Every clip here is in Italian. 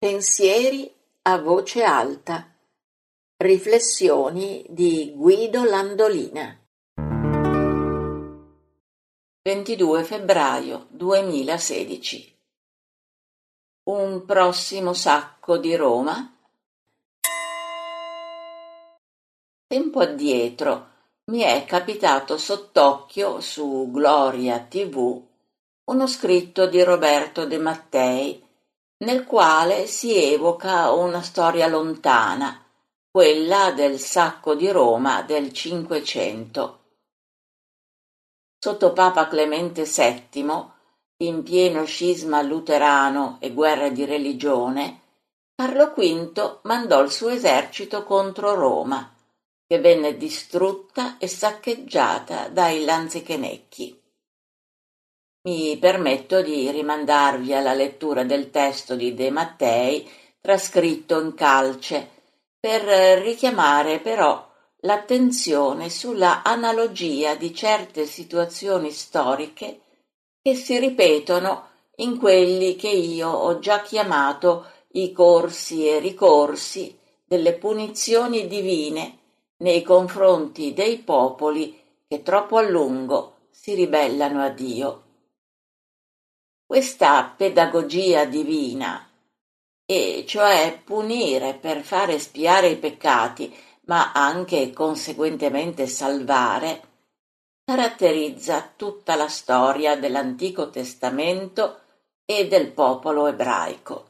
Pensieri a voce alta. Riflessioni di Guido Landolina. 22 febbraio 2016. Un prossimo sacco di Roma? Tempo addietro mi è capitato sott'occhio su Gloria TV uno scritto di Roberto De Mattei nel quale si evoca una storia lontana, quella del sacco di Roma del Cinquecento. Sotto Papa Clemente VII, in pieno scisma luterano e guerra di religione, Carlo V mandò il suo esercito contro Roma, che venne distrutta e saccheggiata dai lanzichenecchi. Mi permetto di rimandarvi alla lettura del testo di De Mattei trascritto in calce, per richiamare però l'attenzione sulla analogia di certe situazioni storiche che si ripetono in quelli che io ho già chiamato i corsi e ricorsi delle punizioni divine nei confronti dei popoli che troppo a lungo si ribellano a Dio. Questa pedagogia divina, e cioè punire per fare espiare i peccati, ma anche conseguentemente salvare, caratterizza tutta la storia dell'Antico Testamento e del popolo ebraico.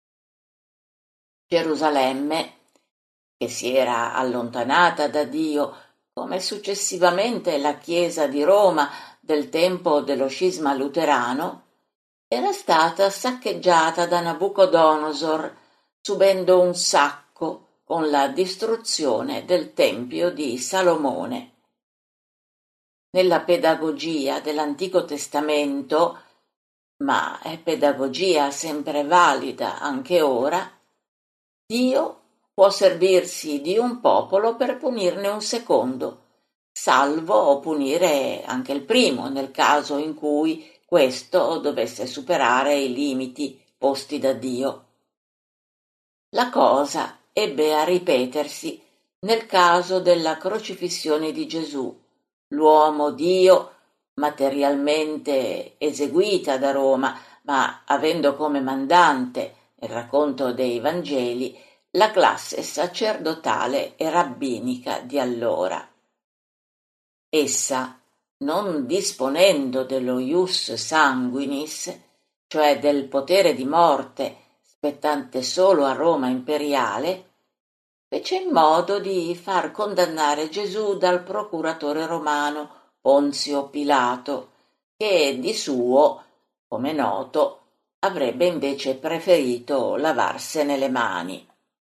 Gerusalemme, che si era allontanata da Dio, come successivamente la Chiesa di Roma del tempo dello scisma luterano, era stata saccheggiata da Nabucodonosor, subendo un sacco con la distruzione del Tempio di Salomone. Nella pedagogia dell'Antico Testamento, ma è pedagogia sempre valida anche ora, Dio può servirsi di un popolo per punirne un secondo, salvo punire anche il primo nel caso in cui questo dovesse superare i limiti posti da Dio. La cosa ebbe a ripetersi nel caso della crocifissione di Gesù, l'uomo Dio materialmente eseguita da Roma, ma avendo come mandante, nel racconto dei Vangeli, la classe sacerdotale e rabbinica di allora. Essa, non disponendo dello ius sanguinis, cioè del potere di morte spettante solo a Roma imperiale, fece in modo di far condannare Gesù dal procuratore romano Ponzio Pilato, che di suo, come noto, avrebbe invece preferito lavarsene le mani.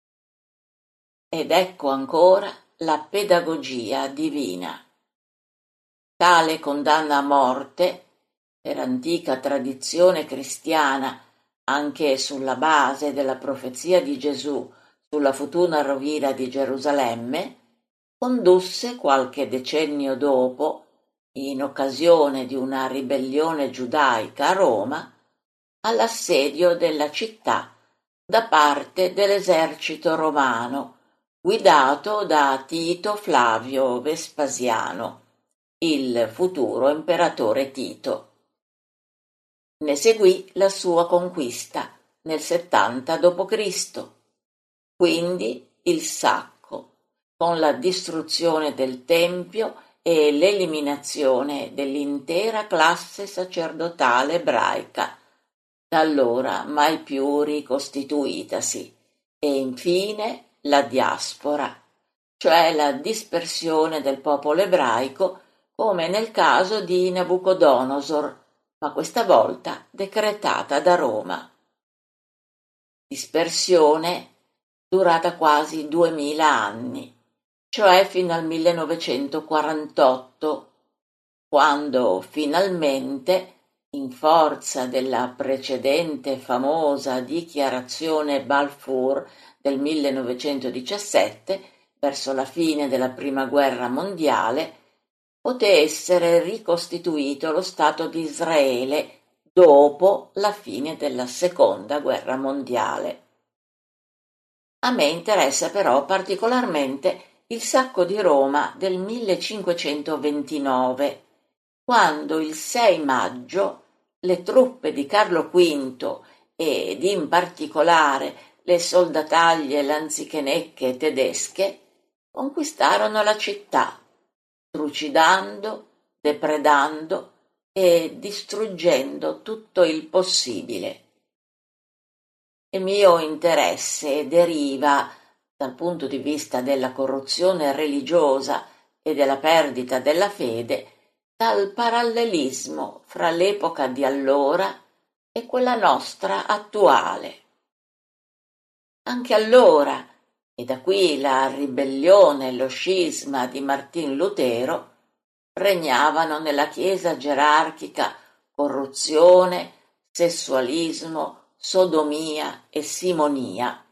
Ed ecco ancora la pedagogia divina. Tale condanna a morte, per antica tradizione cristiana, anche sulla base della profezia di Gesù sulla futura rovina di Gerusalemme, condusse qualche decennio dopo, in occasione di una ribellione giudaica a Roma, all'assedio della città da parte dell'esercito romano, guidato da Tito Flavio Vespasiano, il futuro imperatore Tito. Ne seguì la sua conquista nel 70 d.C., quindi il sacco, con la distruzione del Tempio e l'eliminazione dell'intera classe sacerdotale ebraica, da allora mai più ricostituitasi, e infine la diaspora, cioè la dispersione del popolo ebraico, come nel caso di Nabucodonosor, ma questa volta decretata da Roma. Dispersione durata quasi 2000 anni, cioè fino al 1948, quando finalmente, in forza della precedente famosa dichiarazione Balfour del 1917, verso la fine della Prima Guerra Mondiale, poté essere ricostituito lo Stato di Israele dopo la fine della Seconda Guerra Mondiale. A me interessa però particolarmente il sacco di Roma del 1529, quando il 6 maggio le truppe di Carlo V ed in particolare le soldataglie lanzichenecche tedesche conquistarono la città, trucidando, depredando e distruggendo tutto il possibile. Il mio interesse deriva, dal punto di vista della corruzione religiosa e della perdita della fede, dal parallelismo fra l'epoca di allora e quella nostra attuale. Anche allora, e da qui la ribellione e lo scisma di Martin Lutero, regnavano nella Chiesa gerarchica corruzione, sessualismo, sodomia e simonia.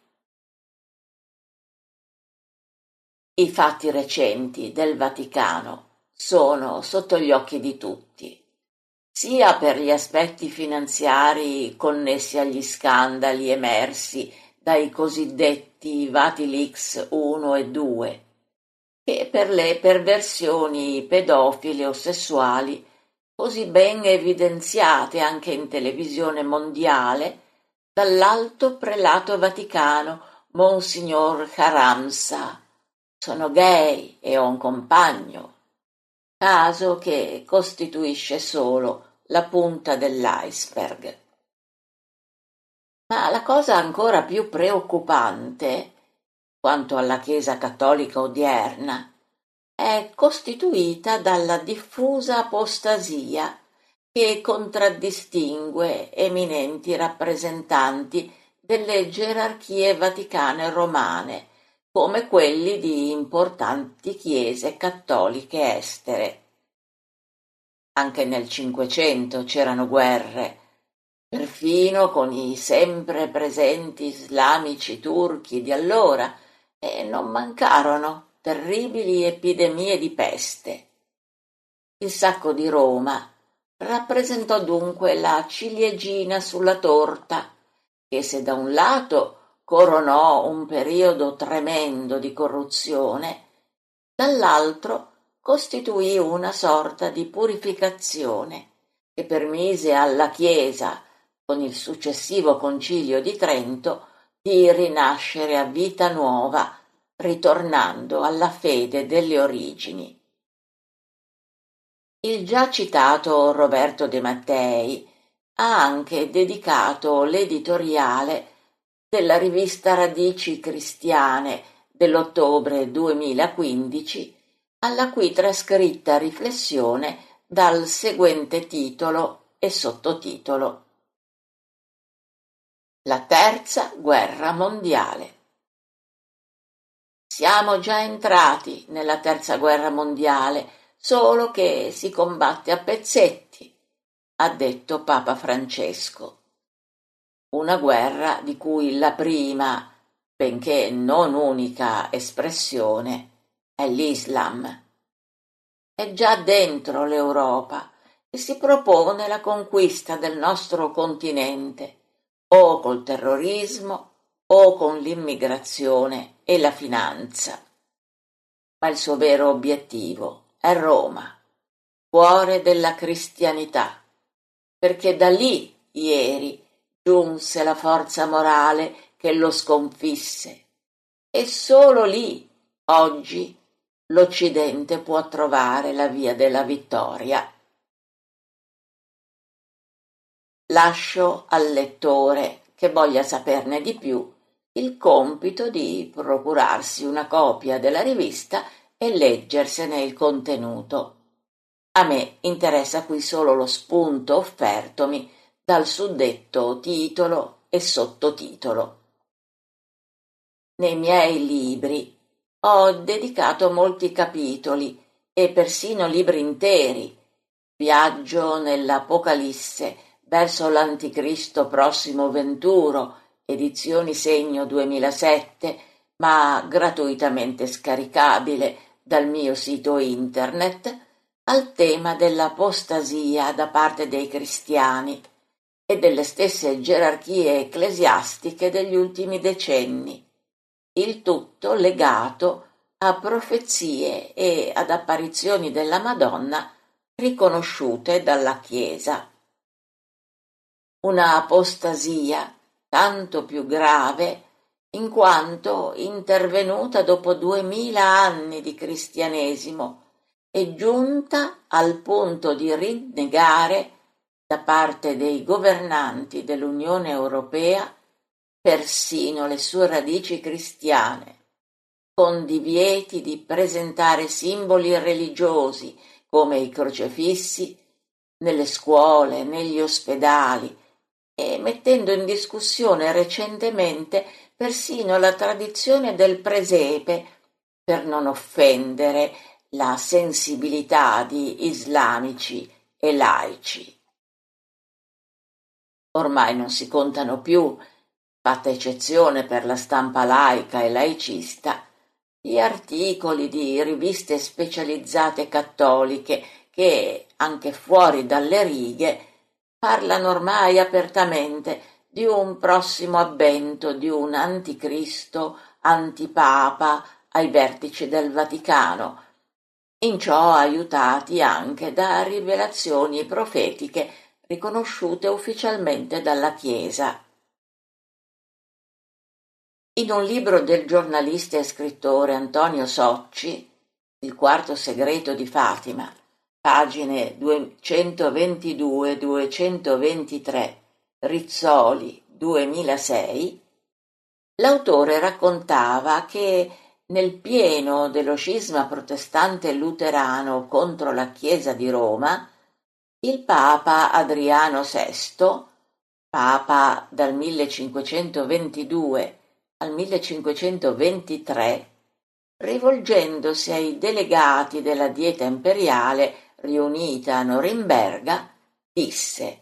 I fatti recenti del Vaticano sono sotto gli occhi di tutti, sia per gli aspetti finanziari connessi agli scandali emersi dai cosiddetti Vatilix 1 e 2, che per le perversioni pedofile o sessuali così ben evidenziate anche in televisione mondiale dall'Alto Prelato Vaticano Monsignor Haramsa. Sono gay e ho un compagno, caso che costituisce solo la punta dell'iceberg. Ma la cosa ancora più preoccupante, quanto alla Chiesa cattolica odierna, è costituita dalla diffusa apostasia che contraddistingue eminenti rappresentanti delle gerarchie vaticane romane, come quelli di importanti chiese cattoliche estere. Anche nel Cinquecento c'erano guerre, perfino con i sempre presenti islamici turchi di allora, e non mancarono terribili epidemie di peste. Il sacco di Roma rappresentò dunque la ciliegina sulla torta, che se da un lato coronò un periodo tremendo di corruzione, dall'altro costituì una sorta di purificazione che permise alla Chiesa, con il successivo Concilio di Trento, di rinascere a vita nuova, ritornando alla fede delle origini. Il già citato Roberto De Mattei ha anche dedicato l'editoriale della rivista Radici Cristiane dell'ottobre 2015 alla cui trascritta riflessione dal seguente titolo e sottotitolo: La terza guerra mondiale. Siamo già entrati nella terza guerra mondiale, solo che si combatte a pezzetti, ha detto Papa Francesco. Una guerra di cui la prima, benché non unica espressione, è l'Islam. È già dentro l'Europa e si propone la conquista del nostro continente, o col terrorismo o con l'immigrazione e la finanza. Ma il suo vero obiettivo è Roma, cuore della cristianità, perché da lì ieri giunse la forza morale che lo sconfisse e solo lì oggi l'Occidente può trovare la via della vittoria. Lascio al lettore che voglia saperne di più il compito di procurarsi una copia della rivista e leggersene il contenuto. A me interessa qui solo lo spunto offertomi dal suddetto titolo e sottotitolo. Nei miei libri ho dedicato molti capitoli e persino libri interi. Viaggio nell'Apocalisse verso l'Anticristo prossimo venturo, edizioni Segno 2007, ma gratuitamente scaricabile dal mio sito internet, al tema dell'apostasia da parte dei cristiani e delle stesse gerarchie ecclesiastiche degli ultimi decenni. il tutto legato a profezie e ad apparizioni della Madonna riconosciute dalla Chiesa. Una apostasia tanto più grave in quanto intervenuta dopo 2000 anni di cristianesimo e giunta al punto di rinnegare da parte dei governanti dell'Unione Europea persino le sue radici cristiane, con divieti di presentare simboli religiosi come i crocefissi nelle scuole, negli ospedali, e mettendo in discussione recentemente persino la tradizione del presepe per non offendere la sensibilità di islamici e laici. Ormai non si contano più, fatta eccezione per la stampa laica e laicista, gli articoli di riviste specializzate cattoliche che, anche fuori dalle righe, parlano ormai apertamente di un prossimo avvento di un anticristo antipapa ai vertici del Vaticano, in ciò aiutati anche da rivelazioni profetiche riconosciute ufficialmente dalla Chiesa. In un libro del giornalista e scrittore Antonio Socci, Il quarto segreto di Fatima, pagine 222-223, Rizzoli 2006, l'autore raccontava che nel pieno dello scisma protestante luterano contro la Chiesa di Roma, il Papa Adriano VI, Papa dal 1522 al 1523, rivolgendosi ai delegati della Dieta imperiale riunita a Norimberga, disse: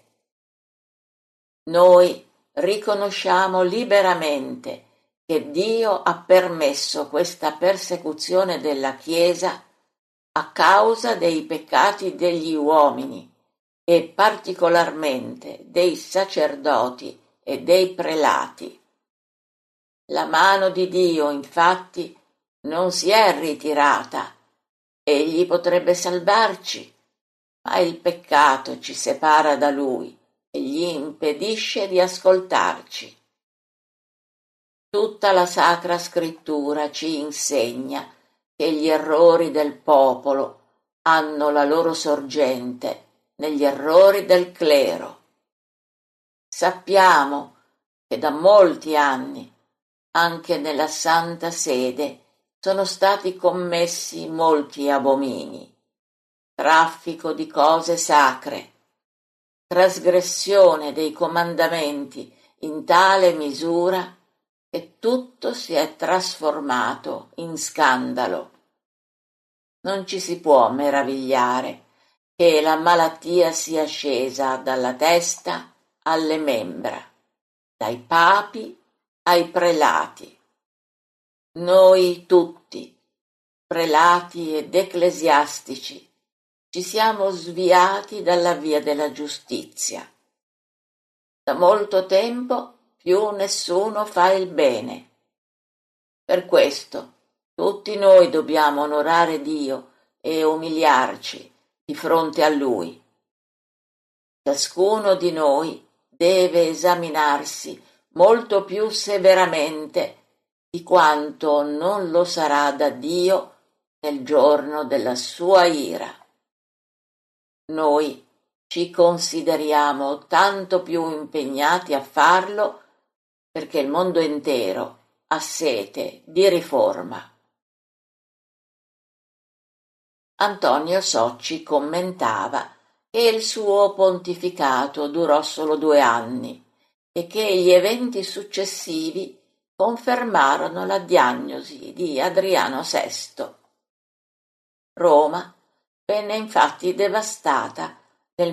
«Noi riconosciamo liberamente che Dio ha permesso questa persecuzione della Chiesa a causa dei peccati degli uomini e particolarmente dei sacerdoti e dei prelati. La mano di Dio, infatti, non si è ritirata. Egli potrebbe salvarci, ma il peccato ci separa da Lui e gli impedisce di ascoltarci. Tutta la Sacra Scrittura ci insegna che gli errori del popolo hanno la loro sorgente negli errori del clero. Sappiamo che da molti anni anche nella Santa Sede sono stati commessi molti abomini, traffico di cose sacre, trasgressione dei comandamenti in tale misura che tutto si è trasformato in scandalo. Non ci si può meravigliare che la malattia sia scesa dalla testa alle membra, dai papi ai prelati. Noi tutti, prelati ed ecclesiastici, ci siamo sviati dalla via della giustizia. Da molto tempo più nessuno fa il bene. Per questo tutti noi dobbiamo onorare Dio e umiliarci di fronte a Lui. Ciascuno di noi deve esaminarsi molto più severamente di quanto non lo sarà da Dio nel giorno della sua ira. Noi ci consideriamo tanto più impegnati a farlo perché il mondo intero ha sete di riforma. Antonio Socci commentava che il suo pontificato durò solo 2 anni e che gli eventi successivi confermarono la diagnosi di Adriano VI. Roma venne infatti devastata nel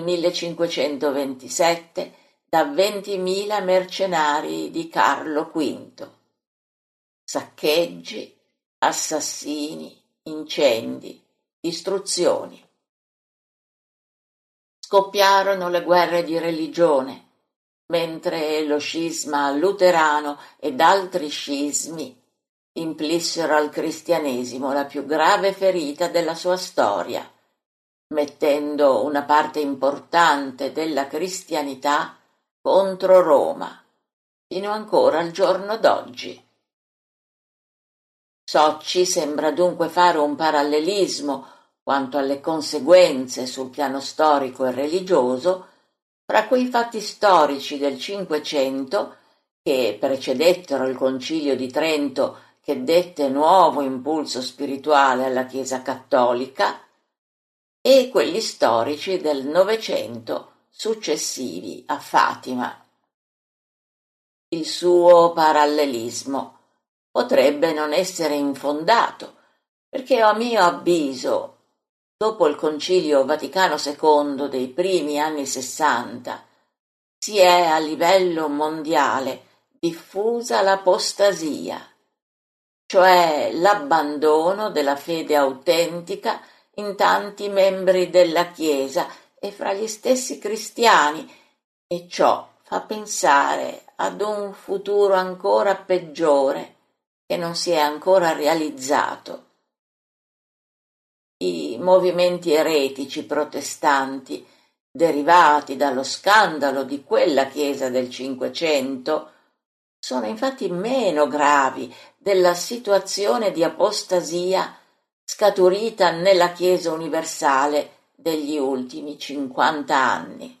1527 da 20.000 mercenari di Carlo V. Saccheggi, assassini, incendi, distruzioni. Scoppiarono le guerre di religione, mentre lo scisma luterano ed altri scismi inflissero al cristianesimo la più grave ferita della sua storia, mettendo una parte importante della cristianità contro Roma, fino ancora al giorno d'oggi. Socci sembra dunque fare un parallelismo quanto alle conseguenze sul piano storico e religioso fra quei fatti storici del Cinquecento che precedettero il Concilio di Trento, che dette nuovo impulso spirituale alla Chiesa cattolica, e quelli storici del Novecento successivi a Fatima. Il suo parallelismo potrebbe non essere infondato, perché a mio avviso, dopo il Concilio Vaticano II dei primi anni '60, si è a livello mondiale diffusa l'apostasia, cioè l'abbandono della fede autentica in tanti membri della Chiesa e fra gli stessi cristiani, e ciò fa pensare ad un futuro ancora peggiore che non si è ancora realizzato. I movimenti eretici protestanti, derivati dallo scandalo di quella Chiesa del Cinquecento, sono infatti meno gravi della situazione di apostasia scaturita nella Chiesa universale degli ultimi 50 anni.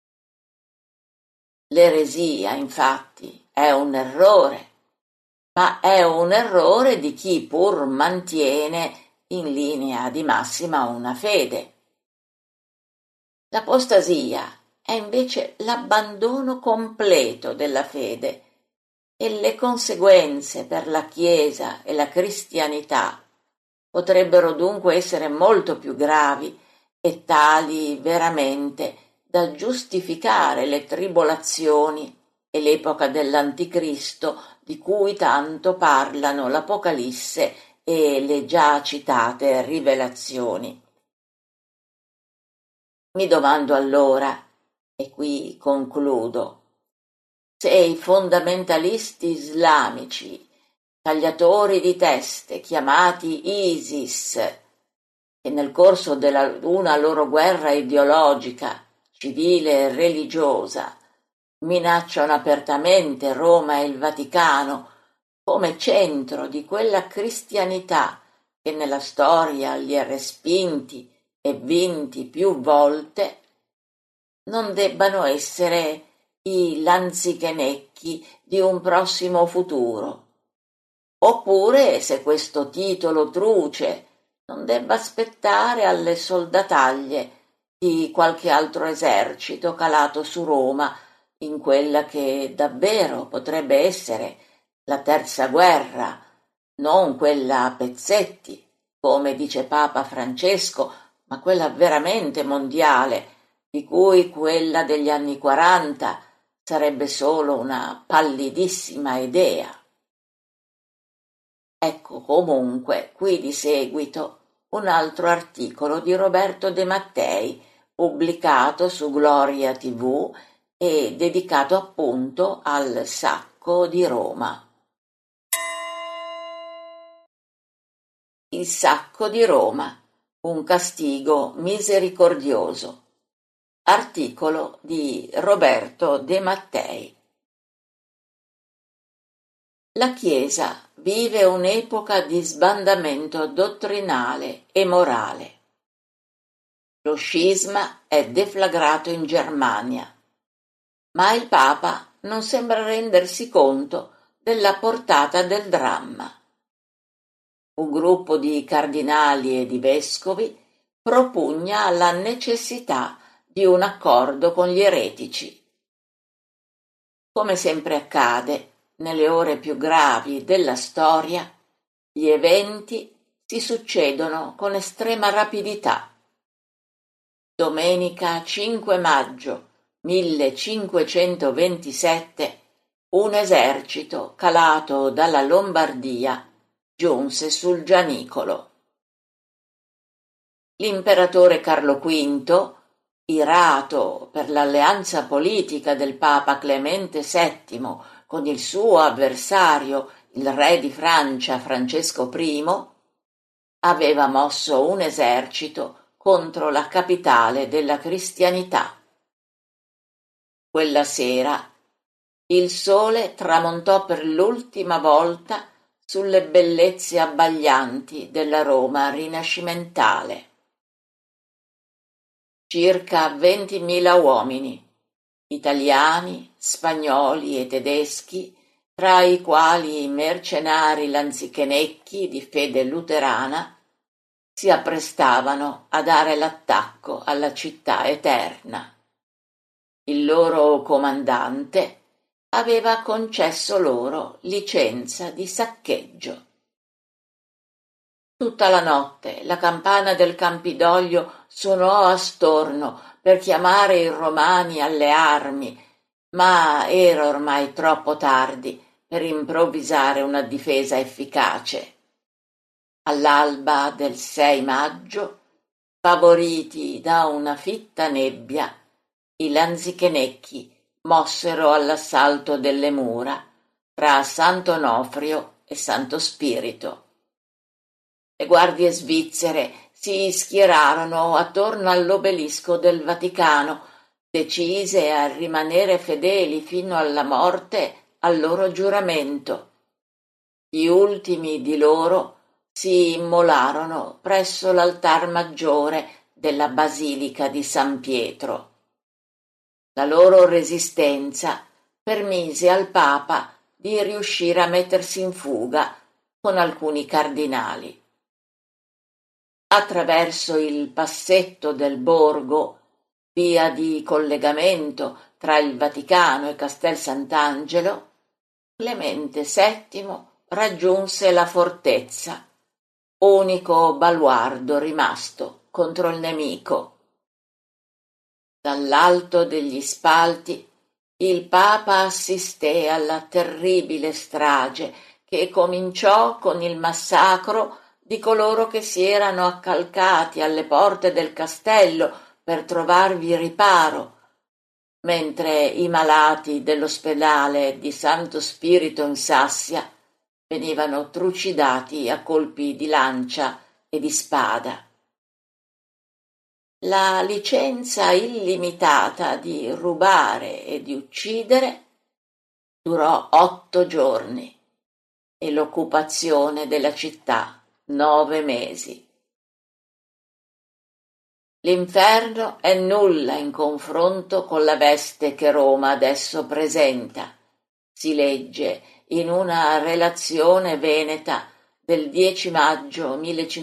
L'eresia, infatti, è un errore, ma è un errore di chi pur mantiene in linea di massima una fede. L'apostasia è invece l'abbandono completo della fede, e le conseguenze per la Chiesa e la cristianità potrebbero dunque essere molto più gravi e tali veramente da giustificare le tribolazioni e l'epoca dell'Anticristo di cui tanto parlano l'Apocalisse e le già citate rivelazioni. Mi domando allora, e qui concludo, se i fondamentalisti islamici, tagliatori di teste chiamati ISIS, che nel corso della una loro guerra ideologica, civile e religiosa, minacciano apertamente Roma e il Vaticano come centro di quella cristianità che nella storia li ha respinti e vinti più volte, non debbano essere i lanzichenecchi di un prossimo futuro. Oppure, se questo titolo truce non debba aspettare alle soldataglie di qualche altro esercito calato su Roma in quella che davvero potrebbe essere la terza guerra, non quella a pezzetti, come dice Papa Francesco, ma quella veramente mondiale, di cui quella degli anni 40 sarebbe solo una pallidissima idea. Ecco comunque qui di seguito un altro articolo di Roberto De Mattei, pubblicato su Gloria TV e dedicato appunto al sacco di Roma. Il sacco di Roma, un castigo misericordioso. Articolo di Roberto De Mattei. La Chiesa vive un'epoca di sbandamento dottrinale e morale. Lo scisma è deflagrato in Germania, ma il Papa non sembra rendersi conto della portata del dramma. Un gruppo di cardinali e di vescovi propugna la necessità di un accordo con gli eretici. Come sempre accade, nelle ore più gravi della storia, gli eventi si succedono con estrema rapidità. Domenica 5 maggio 1527, un esercito calato dalla Lombardia giunse sul Gianicolo. L'imperatore Carlo V, irato per l'alleanza politica del Papa Clemente VII con il suo avversario, il re di Francia Francesco I, aveva mosso un esercito contro la capitale della cristianità. Quella sera il sole tramontò per l'ultima volta sulle bellezze abbaglianti della Roma rinascimentale. Circa 20.000 uomini, italiani, spagnoli e tedeschi, tra i quali i mercenari lanzichenecchi di fede luterana, si apprestavano a dare l'attacco alla città eterna. Il loro comandante aveva concesso loro licenza di saccheggio. Tutta la notte la campana del Campidoglio suonò a storno per chiamare i romani alle armi, ma era ormai troppo tardi per improvvisare una difesa efficace. All'alba del 6 maggio, favoriti da una fitta nebbia, i lanzichenecchi mossero all'assalto delle mura tra Sant'Onofrio e Santo Spirito. Le guardie svizzere si schierarono attorno all'obelisco del Vaticano, decise a rimanere fedeli fino alla morte al loro giuramento. Gli ultimi di loro si immolarono presso l'altar maggiore della Basilica di San Pietro. La loro resistenza permise al Papa di riuscire a mettersi in fuga con alcuni cardinali. Attraverso il passetto del Borgo, via di collegamento tra il Vaticano e Castel Sant'Angelo, Clemente VII raggiunse la fortezza, unico baluardo rimasto contro il nemico. Dall'alto degli spalti il Papa assisté alla terribile strage che cominciò con il massacro di coloro che si erano accalcati alle porte del castello per trovarvi riparo, mentre i malati dell'ospedale di Santo Spirito in Sassia venivano trucidati a colpi di lancia e di spada. La licenza illimitata di rubare e di uccidere durò 8 giorni e l'occupazione della città 9 mesi. L'inferno è nulla in confronto con la veste che Roma adesso presenta, si legge in una relazione veneta del 10 maggio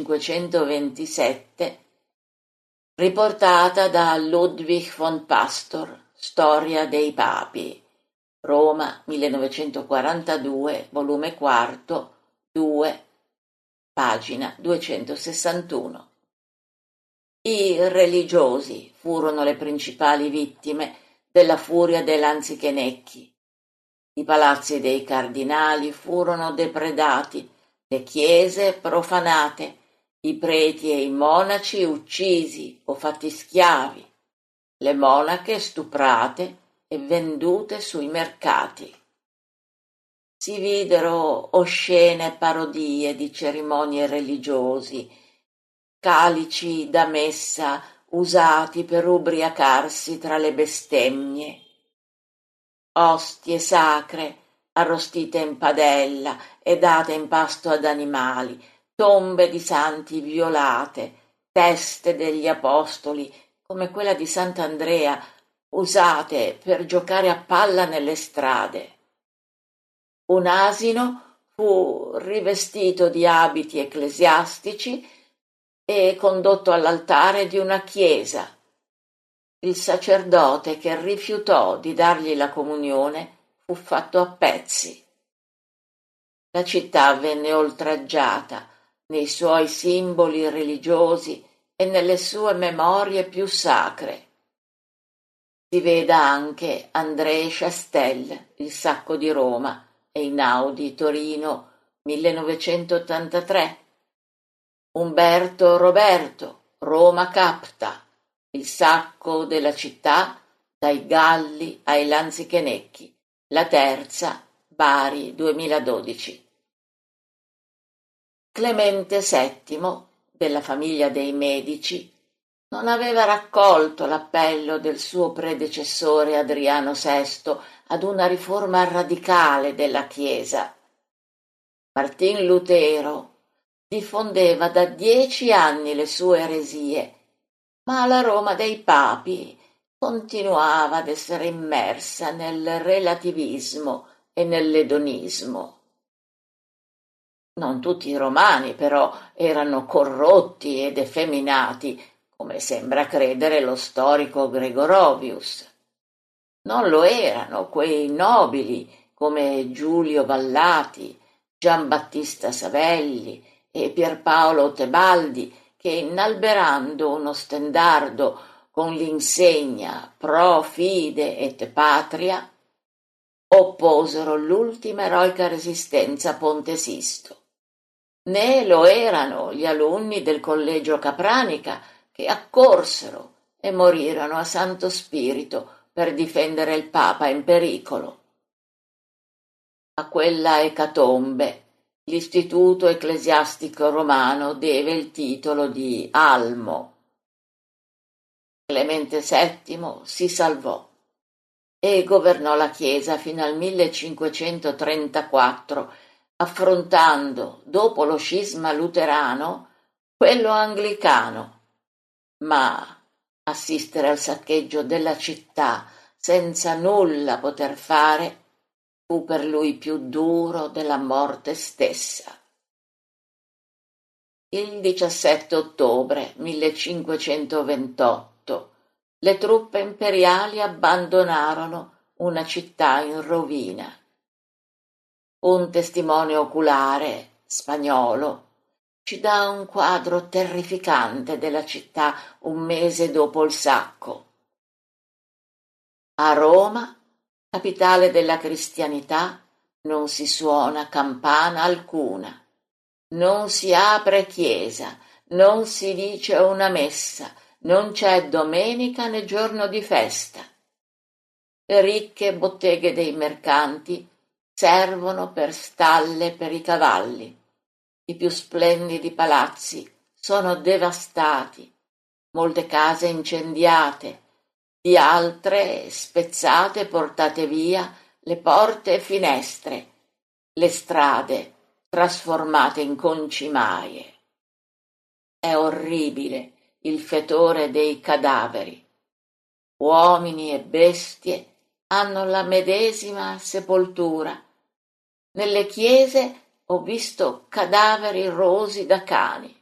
1527, riportata da Ludwig von Pastor, Storia dei Papi, Roma 1942, volume 4, 2, pagina 261. I religiosi furono le principali vittime della furia dei lanzichenecchi. I palazzi dei cardinali furono depredati, le chiese profanate, i preti e i monaci uccisi o fatti schiavi, le monache stuprate e vendute sui mercati. Si videro oscene parodie di cerimonie religiosi, calici da messa usati per ubriacarsi tra le bestemmie, ostie sacre arrostite in padella e date in pasto ad animali, tombe di santi violate, teste degli apostoli come quella di Sant'Andrea usate per giocare a palla nelle strade. Un asino fu rivestito di abiti ecclesiastici e condotto all'altare di una chiesa. Il sacerdote che rifiutò di dargli la comunione fu fatto a pezzi. La città venne oltraggiata nei suoi simboli religiosi e nelle sue memorie più sacre. Si veda anche André Chastel, Il sacco di Roma, Einaudi, Torino, 1983. Umberto Roberto, Roma capta, Il sacco della città dai Galli ai Lanzichenecchi, La Terza, Bari 2012. Clemente VII, della famiglia dei Medici, non aveva raccolto l'appello del suo predecessore Adriano VI ad una riforma radicale della Chiesa. Martin Lutero diffondeva da 10 anni le sue eresie, ma la Roma dei papi continuava ad essere immersa nel relativismo e nell'edonismo. Non tutti i romani, però, erano corrotti ed effeminati, come sembra credere lo storico Gregorovius. Non lo erano quei nobili come Giulio Vallati, Giambattista Savelli e Pierpaolo Tebaldi, che innalberando uno stendardo con l'insegna pro fide et patria, opposero l'ultima eroica resistenza a Ponte Sisto. Né lo erano gli alunni del collegio Capranica che accorsero e morirono a Santo Spirito per difendere il Papa in pericolo. A quella ecatombe l'istituto ecclesiastico romano deve il titolo di Almo. Clemente VII si salvò e governò la Chiesa fino al 1534, affrontando, dopo lo scisma luterano, quello anglicano. Ma assistere al saccheggio della città senza nulla poter fare fu per lui più duro della morte stessa. Il 17 ottobre 1528 le truppe imperiali abbandonarono una città in rovina. Un testimone oculare, spagnolo, ci dà un quadro terrificante della città un mese dopo il sacco. A Roma, capitale della cristianità, non si suona campana alcuna, non si apre chiesa, non si dice una messa, non c'è domenica né giorno di festa. Le ricche botteghe dei mercanti servono per stalle per i cavalli. I più splendidi palazzi sono devastati, molte case incendiate, di altre spezzate e portate via le porte e finestre, le strade trasformate in concimaie. È orribile il fetore dei cadaveri. Uomini e bestie hanno la medesima sepoltura. Nelle chiese ho visto cadaveri rosi da cani.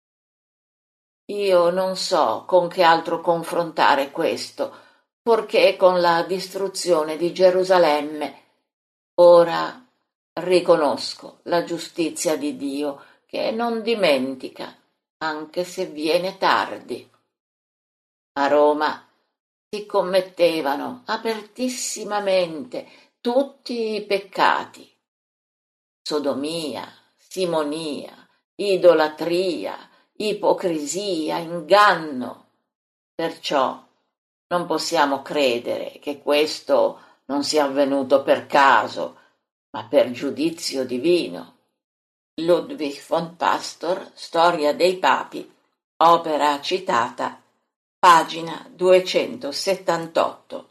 Io non so con che altro confrontare questo, fuorché con la distruzione di Gerusalemme. Ora riconosco la giustizia di Dio, che non dimentica, anche se viene tardi. A Roma si commettevano apertissimamente tutti i peccati: sodomia, simonia, idolatria, ipocrisia, inganno. Perciò non possiamo credere che questo non sia avvenuto per caso, ma per giudizio divino. Ludwig von Pastor, Storia dei Papi, opera citata, pagina 278.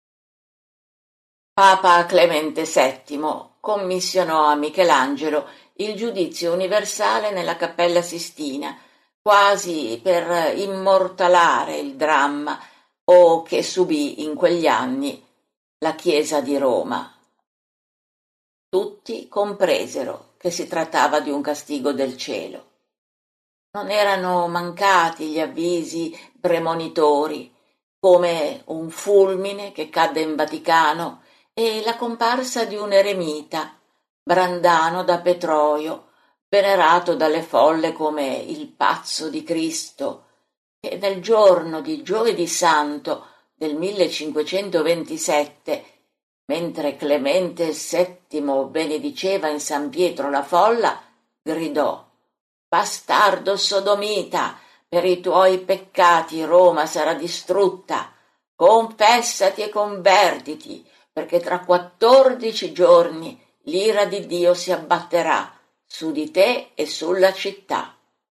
Papa Clemente VII commissionò a Michelangelo il giudizio universale nella Cappella Sistina, quasi per immortalare il dramma che subì in quegli anni la Chiesa di Roma. Tutti compresero che si trattava di un castigo del cielo. Non erano mancati gli avvisi premonitori, come un fulmine che cadde in Vaticano e la comparsa di un eremita, Brandano da Petroio, venerato dalle folle come il pazzo di Cristo, che nel giorno di Giovedì Santo del 1527, mentre Clemente VII benediceva in San Pietro la folla, gridò: «Bastardo sodomita, per i tuoi peccati Roma sarà distrutta. Confessati e convertiti, perché tra 14 giorni l'ira di Dio si abbatterà su di te e sulla città.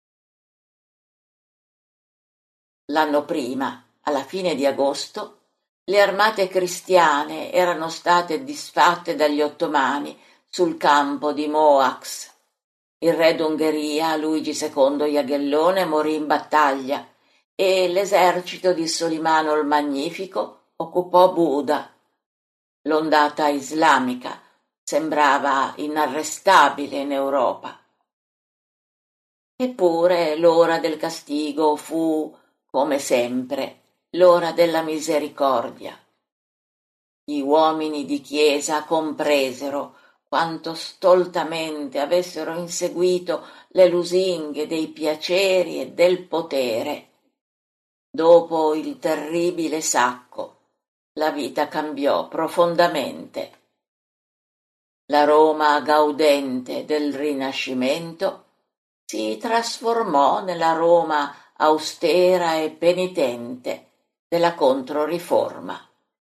L'anno prima, alla fine di agosto, le armate cristiane erano state disfatte dagli ottomani sul campo di Mohacs. Il re d'Ungheria, Luigi II Jagellone, morì in battaglia e l'esercito di Solimano il Magnifico occupò Buda. L'ondata islamica sembrava inarrestabile in Europa. Eppure l'ora del castigo fu, come sempre, l'ora della misericordia. Gli uomini di chiesa compresero quanto stoltamente avessero inseguito le lusinghe dei piaceri e del potere. Dopo il terribile sacco, la vita cambiò profondamente. La Roma gaudente del Rinascimento si trasformò nella Roma austera e penitente della Controriforma.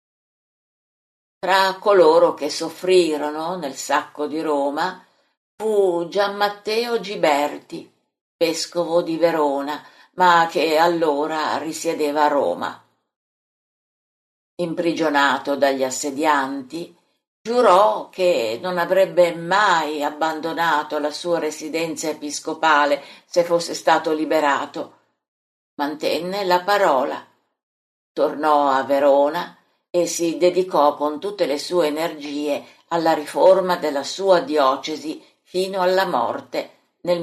Tra coloro che soffrirono nel sacco di Roma fu Giammatteo Giberti, vescovo di Verona, ma che allora risiedeva a Roma. Imprigionato dagli assedianti, giurò che non avrebbe mai abbandonato la sua residenza episcopale se fosse stato liberato. Mantenne la parola, tornò a Verona e si dedicò con tutte le sue energie alla riforma della sua diocesi fino alla morte nel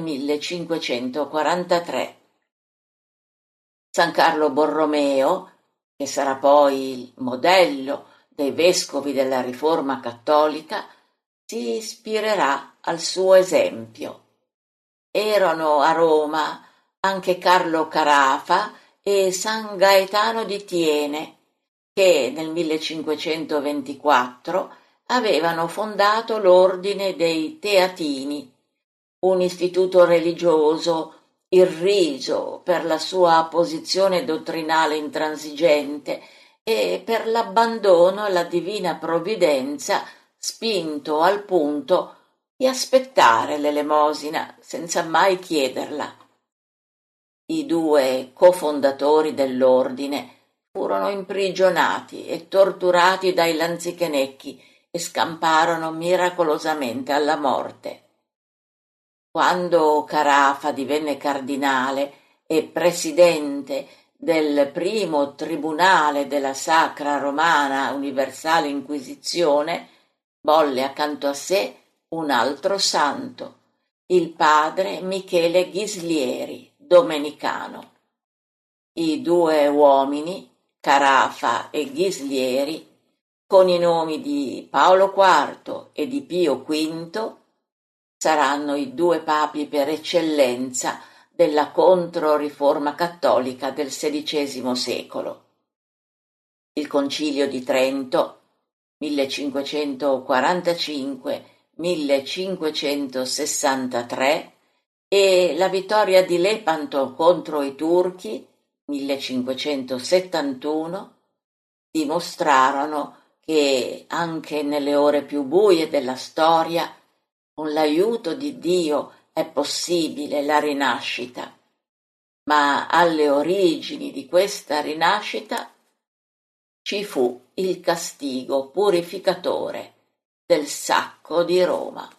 1543. San Carlo Borromeo, che sarà poi il modello dei vescovi della Riforma cattolica, si ispirerà al suo esempio. Erano a Roma anche Carlo Carafa e San Gaetano di Thiene, che nel 1524 avevano fondato l'Ordine dei Teatini, un istituto religioso irriso per la sua posizione dottrinale intransigente e per l'abbandono alla divina provvidenza, spinto al punto di aspettare l'elemosina senza mai chiederla. I due cofondatori dell'ordine furono imprigionati e torturati dai lanzichenecchi e scamparono miracolosamente alla morte. Quando Carafa divenne cardinale e presidente del primo tribunale della Sacra Romana Universale Inquisizione, volle accanto a sé un altro santo, il padre Michele Ghislieri, domenicano. I due uomini, Carafa e Ghislieri, con i nomi di Paolo IV e di Pio V, saranno i due papi per eccellenza della Controriforma cattolica del XVI secolo. Il Concilio di Trento, 1545-1563, e la vittoria di Lepanto contro i turchi, 1571, dimostrarono che anche nelle ore più buie della storia, con l'aiuto di Dio, è possibile la rinascita. Ma alle origini di questa rinascita ci fu il castigo purificatore del sacco di Roma.